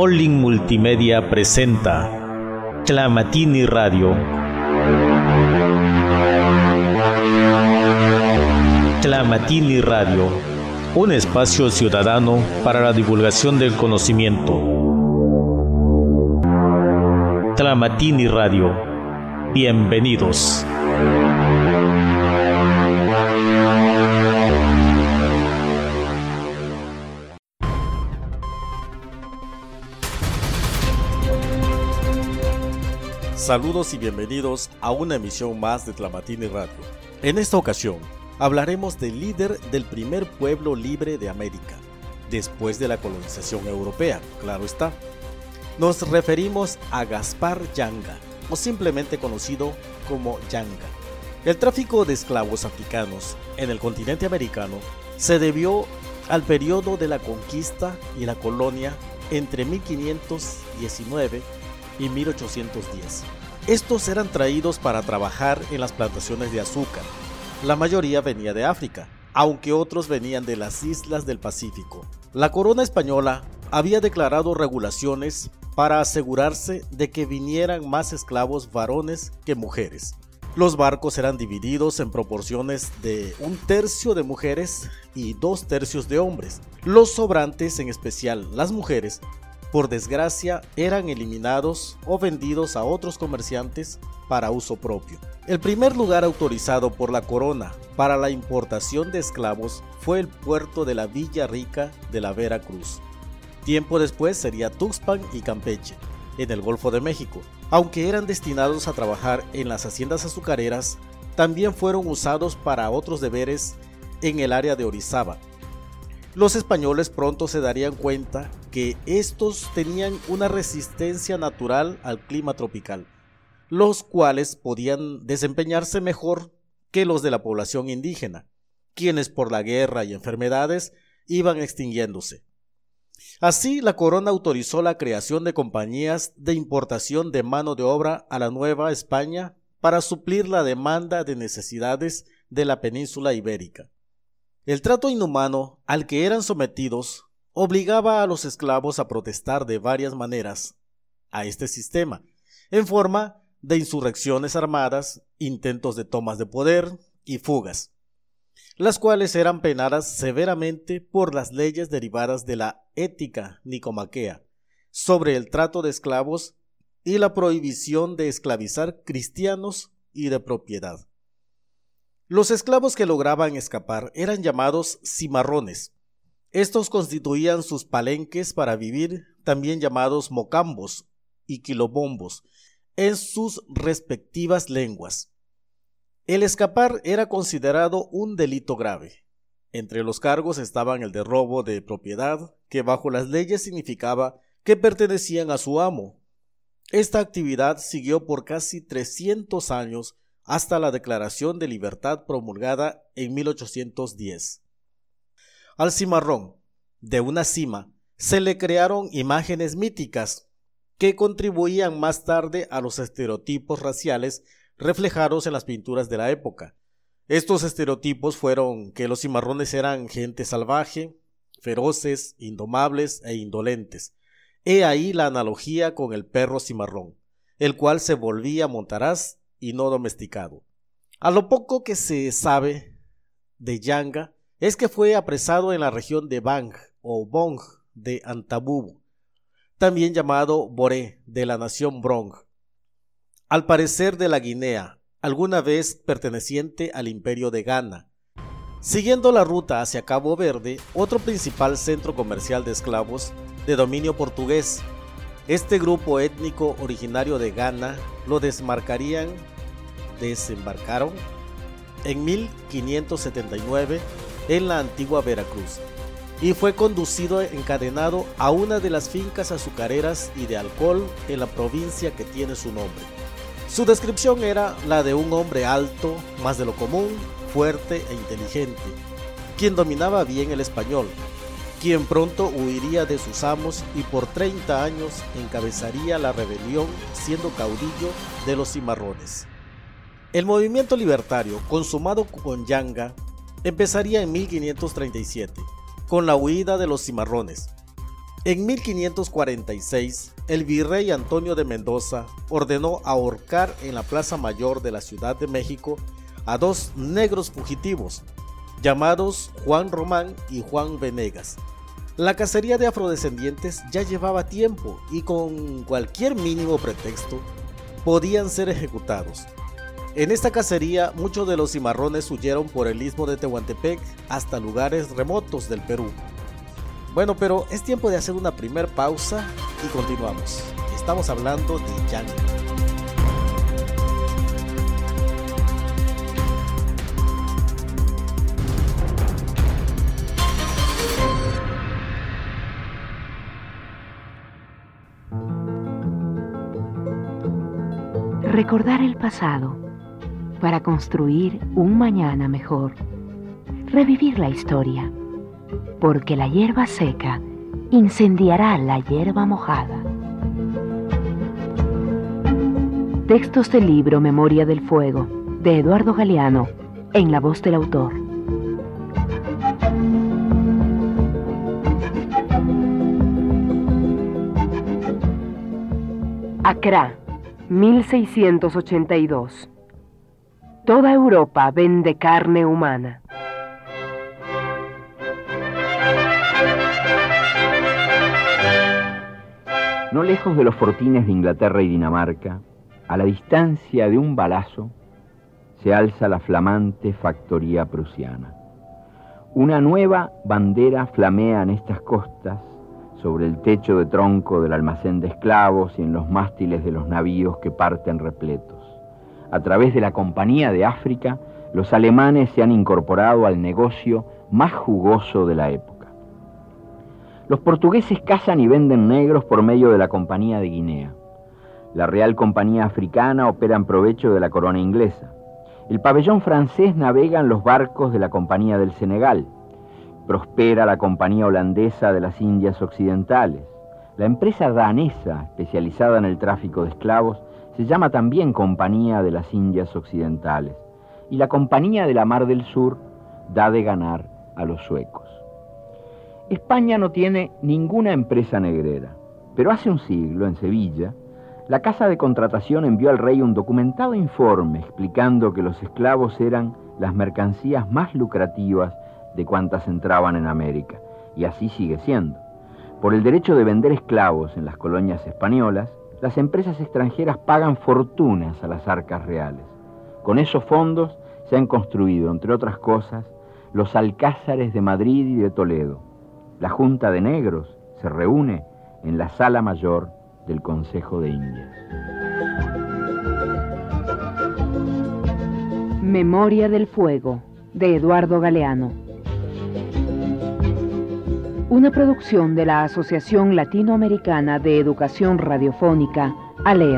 Olin Multimedia presenta Tlamatini Radio. Tlamatini Radio, un espacio ciudadano para la divulgación del conocimiento. Tlamatini Radio, bienvenidos. Saludos y bienvenidos a una emisión más de Tlamatini Radio. En esta ocasión hablaremos del líder del primer pueblo libre de América, después de la colonización europea, claro está. Nos referimos a Gaspar Yanga, o simplemente conocido como Yanga. El tráfico de esclavos africanos en el continente americano se debió al periodo de la conquista y la colonia entre 1519 y 1810. Estos eran traídos para trabajar en las plantaciones de azúcar. La mayoría venía de África, aunque otros venían de las islas del Pacífico. La corona española había declarado regulaciones para asegurarse de que vinieran más esclavos varones que mujeres. Los barcos eran divididos en proporciones de 1/3 de mujeres y 2/3 de hombres. Los sobrantes, en especial las mujeres, por desgracia, eran eliminados o vendidos a otros comerciantes para uso propio. El primer lugar autorizado por la corona para la importación de esclavos fue el puerto de la Villa Rica de la Veracruz. Tiempo después sería Tuxpan y Campeche, en el Golfo de México. Aunque eran destinados a trabajar en las haciendas azucareras, también fueron usados para otros deberes en el área de Orizaba. Los españoles pronto se darían cuenta que estos tenían una resistencia natural al clima tropical, los cuales podían desempeñarse mejor que los de la población indígena, quienes por la guerra y enfermedades iban extinguiéndose. Así, la corona autorizó la creación de compañías de importación de mano de obra a la Nueva España para suplir la demanda de necesidades de la península ibérica. El trato inhumano al que eran sometidos obligaba a los esclavos a protestar de varias maneras a este sistema, en forma de insurrecciones armadas, intentos de tomas de poder y fugas, las cuales eran penadas severamente por las leyes derivadas de la ética nicomaquea sobre el trato de esclavos y la prohibición de esclavizar cristianos y de propiedad. Los esclavos que lograban escapar eran llamados cimarrones. Estos constituían sus palenques para vivir, también llamados mocambos y quilobombos, en sus respectivas lenguas. El escapar era considerado un delito grave. Entre los cargos estaban el de robo de propiedad, que bajo las leyes significaba que pertenecían a su amo. Esta actividad siguió por casi 300 años hasta la Declaración de Libertad promulgada en 1810. Al cimarrón, de una cima, se le crearon imágenes míticas que contribuían más tarde a los estereotipos raciales reflejados en las pinturas de la época. Estos estereotipos fueron que los cimarrones eran gente salvaje, feroces, indomables e indolentes. He ahí la analogía con el perro cimarrón, el cual se volvía montaraz y no domesticado. A lo poco que se sabe de Yanga es que fue apresado en la región de Bang o Bong de Antabubo, también llamado Boré de la nación Brong, al parecer de la Guinea, alguna vez perteneciente al imperio de Ghana. Siguiendo la ruta hacia Cabo Verde, otro principal centro comercial de esclavos de dominio portugués, este grupo étnico originario de Ghana lo desembarcaron en 1579 en la antigua Veracruz y fue conducido encadenado a una de las fincas azucareras y de alcohol en la provincia que tiene su nombre. Su descripción era la de un hombre alto, más de lo común, fuerte e inteligente, quien dominaba bien el español, quien pronto huiría de sus amos y por 30 años encabezaría la rebelión siendo caudillo de los cimarrones. El movimiento libertario, consumado con Yanga, empezaría en 1537, con la huida de los cimarrones. En 1546, el virrey Antonio de Mendoza ordenó ahorcar en la Plaza Mayor de la Ciudad de México a dos negros fugitivos, llamados Juan Román y Juan Venegas. La cacería de afrodescendientes ya llevaba tiempo y con cualquier mínimo pretexto podían ser ejecutados. En esta cacería, muchos de los cimarrones huyeron por el istmo de Tehuantepec hasta lugares remotos del Perú. Bueno, pero es tiempo de hacer una primer pausa y continuamos. Estamos hablando de Yanga. Recordar el pasado para construir un mañana mejor. Revivir la historia, porque la hierba seca incendiará la hierba mojada. Textos del libro Memoria del Fuego, de Eduardo Galeano, en la voz del autor. Accra, 1682. Toda Europa vende carne humana. No lejos de los fortines de Inglaterra y Dinamarca, a la distancia de un balazo, se alza la flamante factoría prusiana. Una nueva bandera flamea en estas costas, sobre el techo de tronco del almacén de esclavos y en los mástiles de los navíos que parten repletos. A través de la Compañía de África, los alemanes se han incorporado al negocio más jugoso de la época. Los portugueses cazan y venden negros por medio de la Compañía de Guinea. La Real Compañía Africana opera en provecho de la corona inglesa. El pabellón francés navega en los barcos de la Compañía del Senegal. Prospera la Compañía Holandesa de las Indias Occidentales. La empresa danesa, especializada en el tráfico de esclavos, se llama también Compañía de las Indias Occidentales. Y la Compañía de la Mar del Sur da de ganar a los suecos. España no tiene ninguna empresa negrera, pero hace un siglo, en Sevilla, la Casa de Contratación envió al rey un documentado informe explicando que los esclavos eran las mercancías más lucrativas de cuantas entraban en América, y así sigue siendo. Por el derecho de vender esclavos en las colonias españolas, las empresas extranjeras pagan fortunas a las arcas reales. Con esos fondos se han construido, entre otras cosas, los alcázares de Madrid y de Toledo. La Junta de Negros se reúne en la Sala Mayor del Consejo de Indias. Memoria del Fuego, de Eduardo Galeano. Una producción de la Asociación Latinoamericana de Educación Radiofónica, ALER.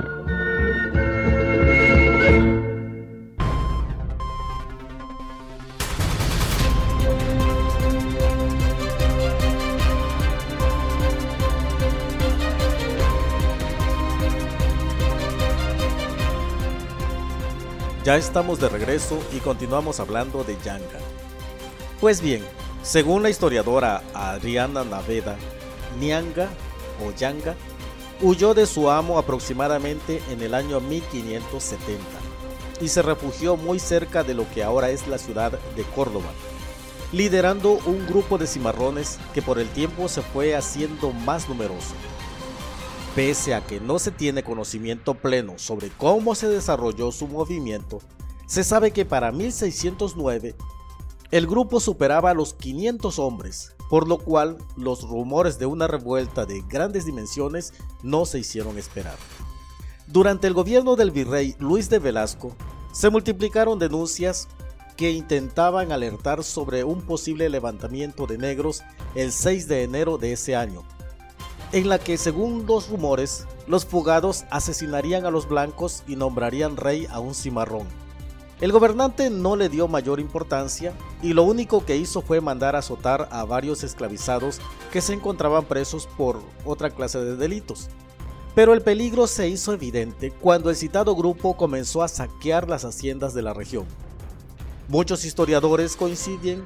Ya estamos de regreso y continuamos hablando de Yanga. Pues bien, según la historiadora Adriana Naveda, Nyanga o Yanga huyó de su amo aproximadamente en el año 1570 y se refugió muy cerca de lo que ahora es la ciudad de Córdoba, liderando un grupo de cimarrones que por el tiempo se fue haciendo más numeroso. Pese a que no se tiene conocimiento pleno sobre cómo se desarrolló su movimiento, se sabe que para 1609 el grupo superaba los 500 hombres, por lo cual los rumores de una revuelta de grandes dimensiones no se hicieron esperar. Durante el gobierno del virrey Luis de Velasco, se multiplicaron denuncias que intentaban alertar sobre un posible levantamiento de negros el 6 de enero de ese año, en la que, según los rumores, los fugados asesinarían a los blancos y nombrarían rey a un cimarrón. El gobernante no le dio mayor importancia y lo único que hizo fue mandar azotar a varios esclavizados que se encontraban presos por otra clase de delitos. Pero el peligro se hizo evidente cuando el citado grupo comenzó a saquear las haciendas de la región. Muchos historiadores coinciden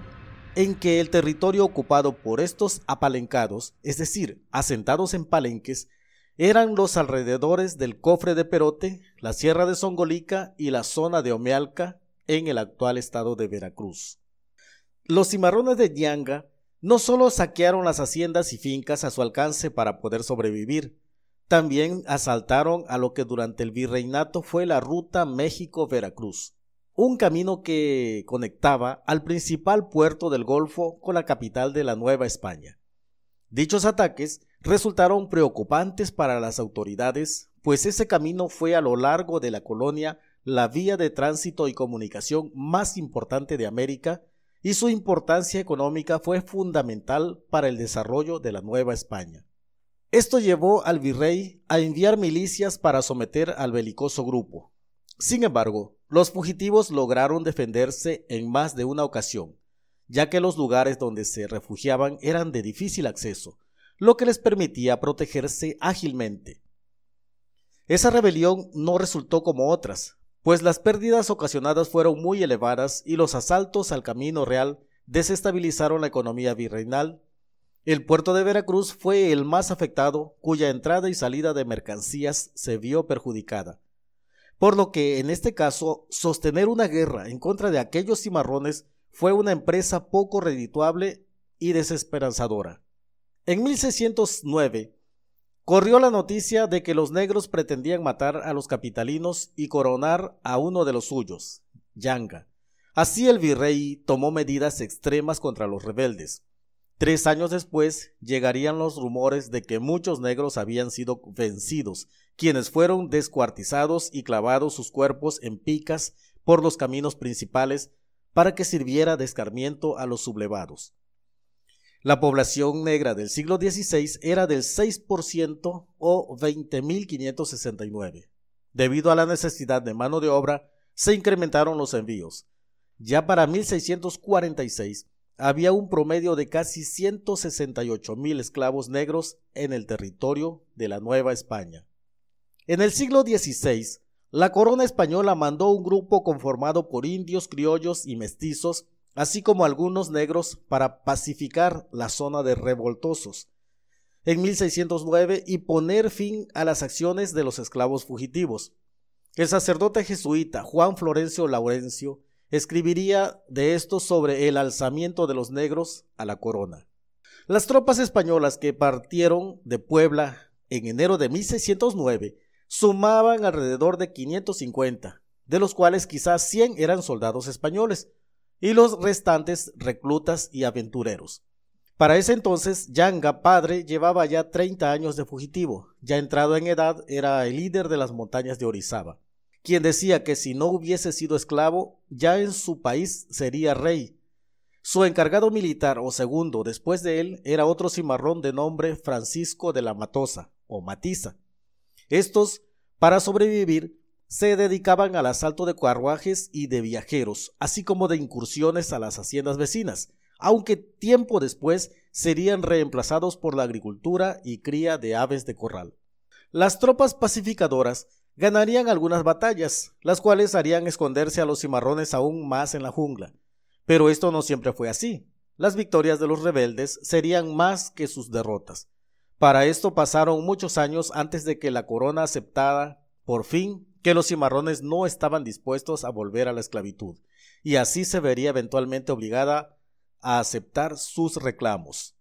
en que el territorio ocupado por estos apalencados, es decir, asentados en palenques, eran los alrededores del Cofre de Perote, la Sierra de Songolica y la zona de Omealca en el actual estado de Veracruz. Los cimarrones de Yanga no solo saquearon las haciendas y fincas a su alcance para poder sobrevivir, también asaltaron a lo que durante el virreinato fue la ruta México-Veracruz, un camino que conectaba al principal puerto del Golfo con la capital de la Nueva España. Dichos ataques resultaron preocupantes para las autoridades, pues ese camino fue a lo largo de la colonia la vía de tránsito y comunicación más importante de América, y su importancia económica fue fundamental para el desarrollo de la Nueva España. Esto llevó al virrey a enviar milicias para someter al belicoso grupo. Sin embargo, los fugitivos lograron defenderse en más de una ocasión, ya que los lugares donde se refugiaban eran de difícil acceso, lo que les permitía protegerse ágilmente. Esa rebelión no resultó como otras, pues las pérdidas ocasionadas fueron muy elevadas y los asaltos al Camino Real desestabilizaron la economía virreinal. El puerto de Veracruz fue el más afectado, cuya entrada y salida de mercancías se vio perjudicada. Por lo que, en este caso, sostener una guerra en contra de aquellos cimarrones fue una empresa poco redituable y desesperanzadora. En 1609, corrió la noticia de que los negros pretendían matar a los capitalinos y coronar a uno de los suyos, Yanga. Así el virrey tomó medidas extremas contra los rebeldes. 3 años después llegarían los rumores de que muchos negros habían sido vencidos, quienes fueron descuartizados y clavados sus cuerpos en picas por los caminos principales para que sirviera de escarmiento a los sublevados. La población negra del siglo XVI era del 6% o 20.569. Debido a la necesidad de mano de obra, se incrementaron los envíos. Ya para 1646 había un promedio de casi 168.000 esclavos negros en el territorio de la Nueva España. En el siglo XVI, la corona española mandó un grupo conformado por indios, criollos y mestizos, así como algunos negros, para pacificar la zona de revoltosos en 1609 y poner fin a las acciones de los esclavos fugitivos. El sacerdote jesuita Juan Florencio Laurencio escribiría de esto sobre el alzamiento de los negros a la corona. Las tropas españolas que partieron de Puebla en enero de 1609 sumaban alrededor de 550, de los cuales quizás 100 eran soldados españoles, y los restantes reclutas y aventureros. Para ese entonces, Yanga, padre, llevaba ya 30 años de fugitivo. Ya entrado en edad, era el líder de las montañas de Orizaba, quien decía que si no hubiese sido esclavo, ya en su país sería rey. Su encargado militar o segundo después de él era otro cimarrón de nombre Francisco de la Matosa o Matiza. Estos, para sobrevivir, se dedicaban al asalto de carruajes y de viajeros, así como de incursiones a las haciendas vecinas, aunque tiempo después serían reemplazados por la agricultura y cría de aves de corral. Las tropas pacificadoras ganarían algunas batallas, las cuales harían esconderse a los cimarrones aún más en la jungla, pero esto no siempre fue así. Las victorias de los rebeldes serían más que sus derrotas. Para esto pasaron muchos años antes de que la corona aceptara, por fin, que los cimarrones no estaban dispuestos a volver a la esclavitud, y así se vería eventualmente obligada a aceptar sus reclamos.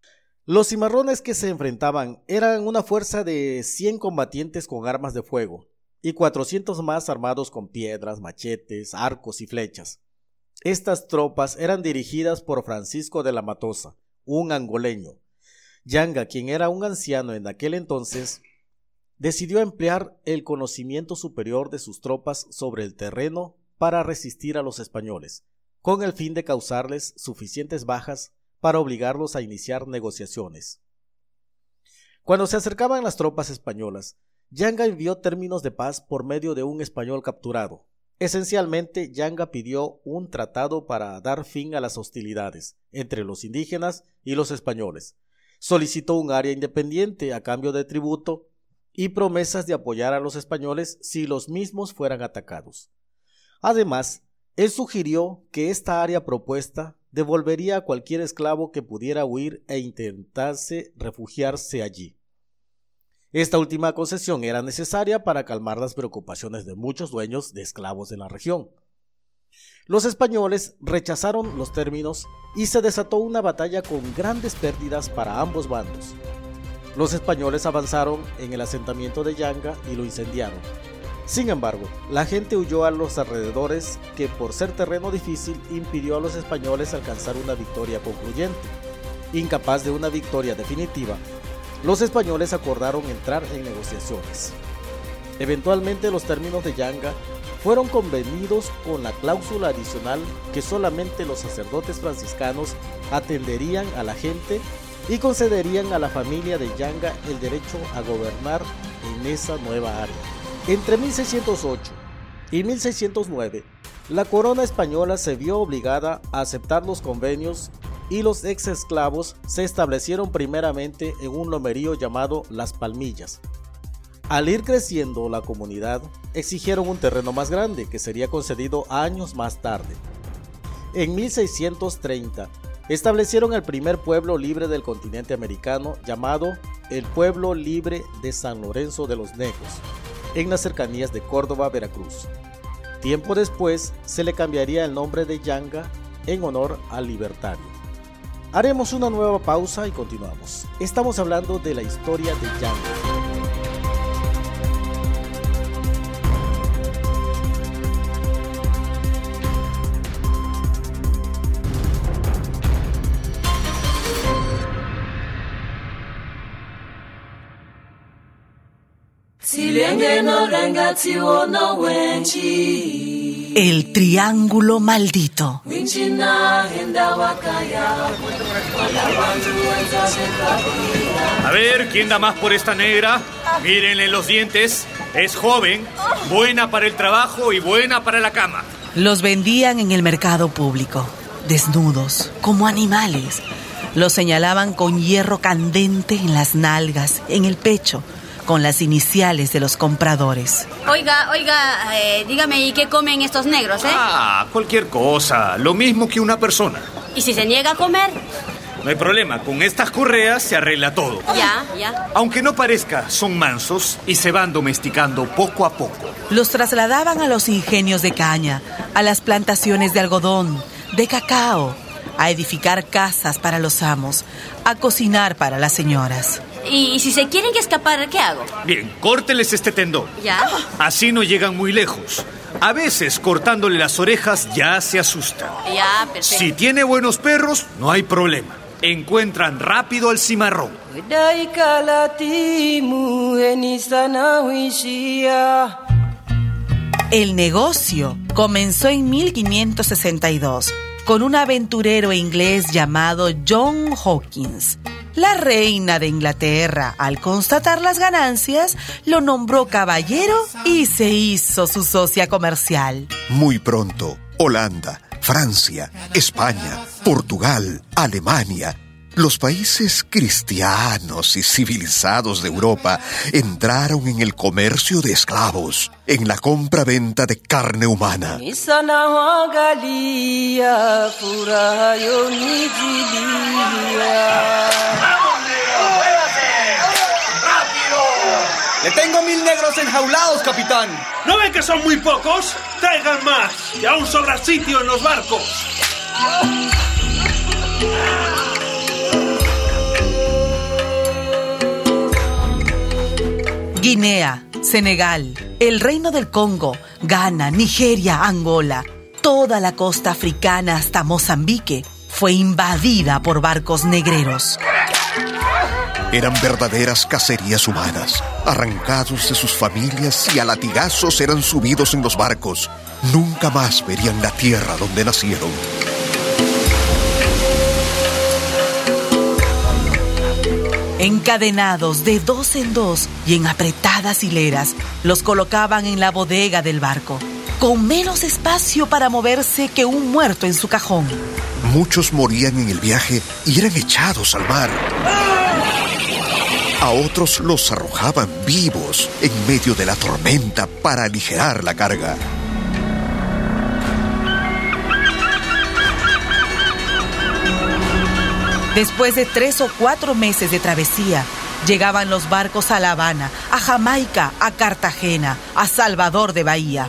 Los cimarrones que se enfrentaban eran una fuerza de 100 combatientes con armas de fuego, y 400 más armados con piedras, machetes, arcos y flechas. Estas tropas eran dirigidas por Francisco de la Matosa, un angoleño. Yanga, quien era un anciano en aquel entonces, decidió emplear el conocimiento superior de sus tropas sobre el terreno para resistir a los españoles, con el fin de causarles suficientes bajas para obligarlos a iniciar negociaciones. Cuando se acercaban las tropas españolas, Yanga envió términos de paz por medio de un español capturado. Esencialmente, Yanga pidió un tratado para dar fin a las hostilidades entre los indígenas y los españoles. Solicitó un área independiente a cambio de tributo y promesas de apoyar a los españoles si los mismos fueran atacados. Además, él sugirió que esta área propuesta devolvería a cualquier esclavo que pudiera huir e intentase refugiarse allí. Esta última concesión era necesaria para calmar las preocupaciones de muchos dueños de esclavos de la región. Los españoles rechazaron los términos y se desató una batalla con grandes pérdidas para ambos bandos. Los españoles avanzaron en el asentamiento de Yanga y lo incendiaron. Sin embargo, la gente huyó a los alrededores, que por ser terreno difícil impidió a los españoles alcanzar una victoria concluyente. Incapaz de una victoria definitiva, los españoles acordaron entrar en negociaciones. Eventualmente los términos de Yanga fueron convenidos con la cláusula adicional que solamente los sacerdotes franciscanos atenderían a la gente y concederían a la familia de Yanga el derecho a gobernar en esa nueva área. Entre 1608 y 1609, la corona española se vio obligada a aceptar los convenios y los ex esclavos se establecieron primeramente en un lomerío llamado Las Palmillas. Al ir creciendo la comunidad, exigieron un terreno más grande que sería concedido años más tarde. En 1630, establecieron el primer pueblo libre del continente americano llamado el Pueblo Libre de San Lorenzo de los Negros, en las cercanías de Córdoba, Veracruz. Tiempo después se le cambiaría el nombre de Yanga en honor al libertario. Haremos una nueva pausa y continuamos. Estamos hablando de la historia de Yanga. El triángulo maldito. A ver, ¿quién da más por esta negra? Mírenle los dientes. Es joven, buena para el trabajo y buena para la cama. Los vendían en el mercado público, desnudos, como animales. Los señalaban con hierro candente en las nalgas, en el pecho, con las iniciales de los compradores. Oiga, dígame, ¿y qué comen estos negros, Cualquier cosa, lo mismo que una persona. ¿Y si se niega a comer? No hay problema, con estas correas se arregla todo. Ya. Aunque no parezca, son mansos y se van domesticando poco a poco. Los trasladaban a los ingenios de caña, a las plantaciones de algodón, de cacao, a edificar casas para los amos, a cocinar para las señoras. ¿Y si se quieren escapar, qué hago? Bien, córteles este tendón. ¿Ya? Así no llegan muy lejos. A veces, cortándole las orejas, ya se asustan. Ya, perfecto. Si tiene buenos perros, no hay problema. Encuentran rápido al cimarrón. El negocio comenzó en 1562 con un aventurero inglés llamado John Hawkins. La reina de Inglaterra, al constatar las ganancias, lo nombró caballero y se hizo su socia comercial. Muy pronto, Holanda, Francia, España, Portugal, Alemania, los países cristianos y civilizados de Europa entraron en el comercio de esclavos, en la compra-venta de carne humana. ¡Le tengo 1000 negros enjaulados, capitán! ¿No ven que son muy pocos? ¡Traigan más! ¡Y aún sobra sitio en los barcos! Guinea, Senegal, el Reino del Congo, Ghana, Nigeria, Angola, toda la costa africana hasta Mozambique fue invadida por barcos negreros. Eran verdaderas cacerías humanas. Arrancados de sus familias y a latigazos eran subidos en los barcos. Nunca más verían la tierra donde nacieron. Encadenados de 2 en 2 y en apretadas hileras, los colocaban en la bodega del barco, con menos espacio para moverse que un muerto en su cajón. Muchos morían en el viaje y eran echados al mar. A otros los arrojaban vivos en medio de la tormenta para aligerar la carga. Después de 3 o 4 meses de travesía, llegaban los barcos a La Habana, a Jamaica, a Cartagena, a Salvador de Bahía.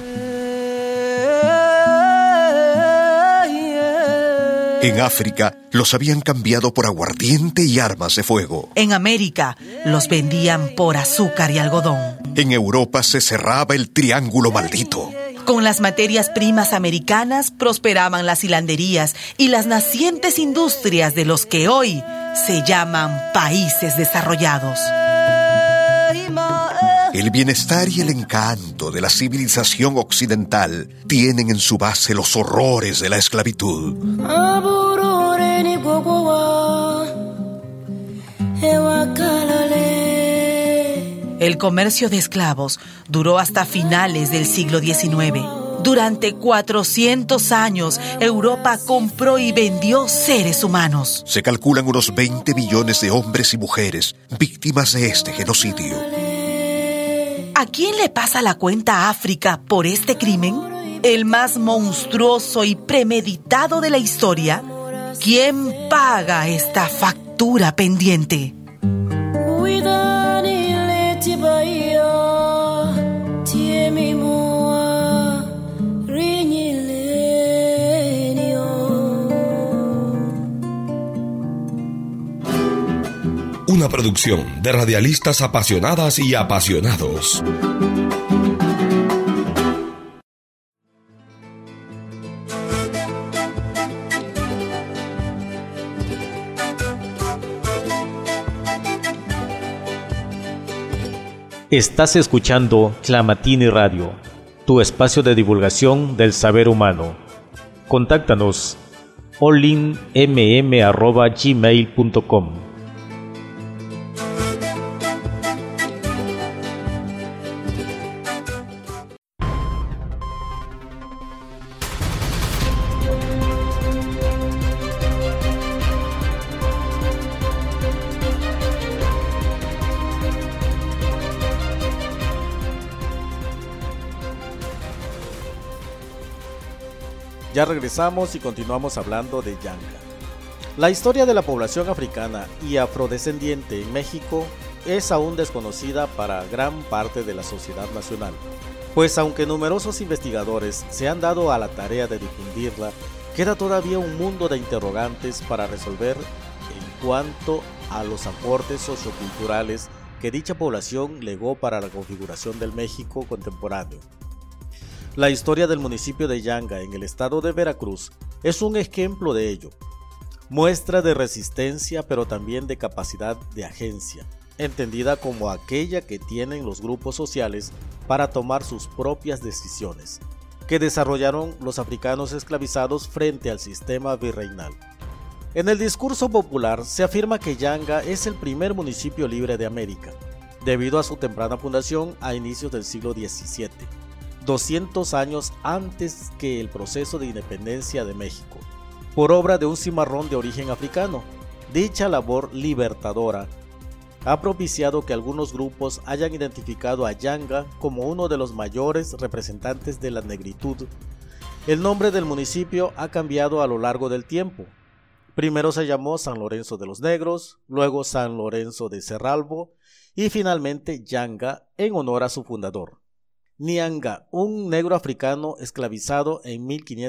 En África los habían cambiado por aguardiente y armas de fuego. En América los vendían por azúcar y algodón. En Europa se cerraba el triángulo maldito. Con las materias primas americanas prosperaban las hilanderías y las nacientes industrias de los que hoy se llaman países desarrollados. El bienestar y el encanto de la civilización occidental tienen en su base los horrores de la esclavitud. El comercio de esclavos duró hasta finales del siglo XIX. Durante 400 años, Europa compró y vendió seres humanos. Se calculan unos 20 millones de hombres y mujeres víctimas de este genocidio. ¿A quién le pasa la cuenta a África por este crimen? El más monstruoso y premeditado de la historia. ¿Quién paga esta factura pendiente? Una producción de radialistas apasionadas y apasionados. Estás escuchando Tlamatini Radio, tu espacio de divulgación del saber humano. Contáctanos olinmm@gmail.com. Ya regresamos y continuamos hablando de Yanga. La historia de la población africana y afrodescendiente en México es aún desconocida para gran parte de la sociedad nacional, pues aunque numerosos investigadores se han dado a la tarea de difundirla, queda todavía un mundo de interrogantes para resolver en cuanto a los aportes socioculturales que dicha población legó para la configuración del México contemporáneo. La historia del municipio de Yanga en el estado de Veracruz es un ejemplo de ello. Muestra de resistencia, pero también de capacidad de agencia, entendida como aquella que tienen los grupos sociales para tomar sus propias decisiones, que desarrollaron los africanos esclavizados frente al sistema virreinal. En el discurso popular se afirma que Yanga es el primer municipio libre de América, debido a su temprana fundación a inicios del siglo XVII. 200 años antes que el proceso de independencia de México, por obra de un cimarrón de origen africano. Dicha labor libertadora ha propiciado que algunos grupos hayan identificado a Yanga como uno de los mayores representantes de la negritud. El nombre del municipio ha cambiado a lo largo del tiempo. Primero se llamó San Lorenzo de los Negros, luego San Lorenzo de Cerralbo y finalmente Yanga en honor a su fundador. Nyanga, un negro africano esclavizado en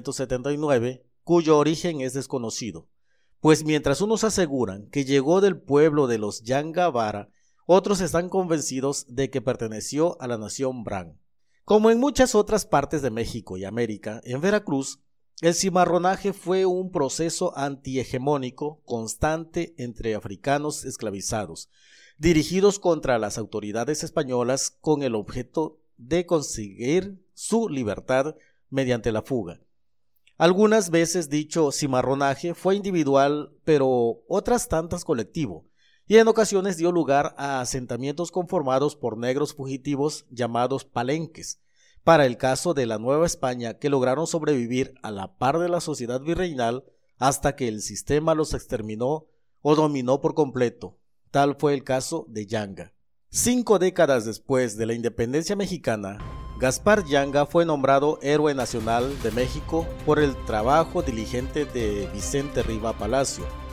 1579, cuyo origen es desconocido, pues mientras unos aseguran que llegó del pueblo de los Yangabara, otros están convencidos de que perteneció a la nación Bran. Como en muchas otras partes de México y América, en Veracruz, el cimarronaje fue un proceso antihegemónico constante entre africanos esclavizados, dirigidos contra las autoridades españolas con el objeto de conseguir su libertad mediante la fuga. Algunas veces dicho cimarronaje fue individual, pero otras tantas colectivo, y en ocasiones dio lugar a asentamientos conformados por negros fugitivos llamados palenques, para el caso de la Nueva España, que lograron sobrevivir a la par de la sociedad virreinal hasta que el sistema los exterminó o dominó por completo. Tal fue el caso de Yanga. 5 décadas después de la independencia mexicana, Gaspar Yanga fue nombrado Héroe Nacional de México por el trabajo diligente de Vicente Riva Palacio.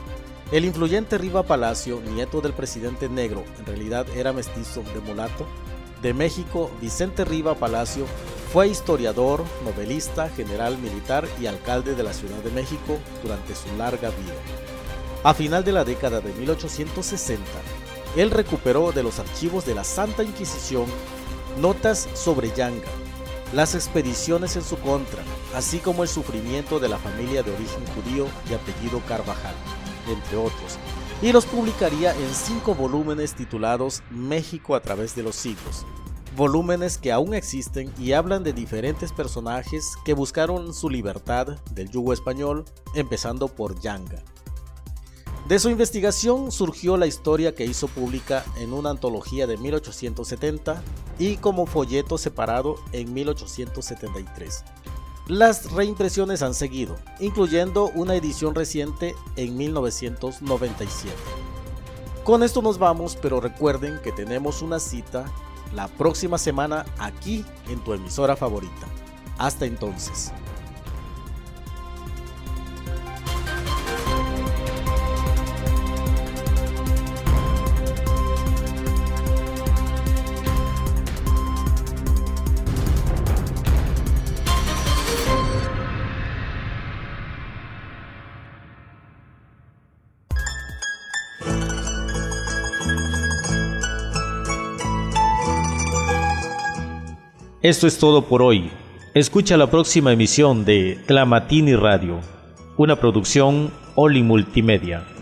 El influyente Riva Palacio, nieto del presidente negro, en realidad era mestizo de mulato, de México, Vicente Riva Palacio, fue historiador, novelista, general militar y alcalde de la Ciudad de México durante su larga vida. A final de la década de 1860, él recuperó de los archivos de la Santa Inquisición notas sobre Yanga, las expediciones en su contra, así como el sufrimiento de la familia de origen judío y apellido Carvajal, entre otros, y los publicaría en 5 volúmenes titulados México a través de los siglos, volúmenes que aún existen y hablan de diferentes personajes que buscaron su libertad del yugo español, empezando por Yanga. De su investigación surgió la historia que hizo pública en una antología de 1870 y como folleto separado en 1873. Las reimpresiones han seguido, incluyendo una edición reciente en 1997. Con esto nos vamos, pero recuerden que tenemos una cita la próxima semana aquí en tu emisora favorita. Hasta entonces. Esto es todo por hoy. Escucha la próxima emisión de Tlamatini Radio, una producción Oli Multimedia.